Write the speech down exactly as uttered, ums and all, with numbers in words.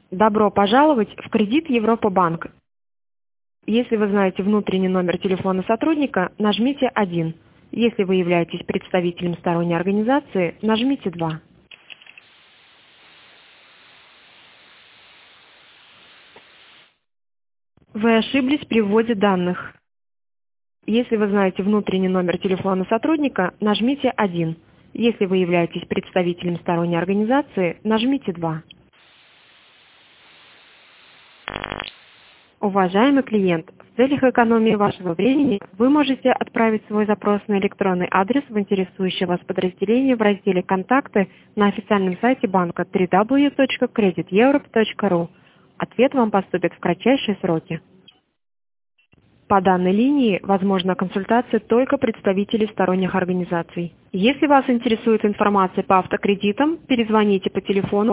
Добро пожаловать в кредит Европа Банк. Если вы знаете внутренний номер телефона сотрудника, нажмите один. Если вы являетесь представителем сторонней организации, нажмите два. Вы ошиблись при вводе данных. Если вы знаете внутренний номер телефона сотрудника, нажмите один. Если вы являетесь представителем сторонней организации, нажмите два. Уважаемый клиент, в целях экономии вашего времени вы можете отправить свой запрос на электронный адрес в интересующее вас подразделение в разделе «Контакты» на официальном сайте банка дабл ю дабл ю дабл ю точка кредит европ точка ру. Ответ вам поступит в кратчайшие сроки. По данной линии возможна консультация только представителей сторонних организаций. Если вас интересует информация по автокредитам, перезвоните по телефону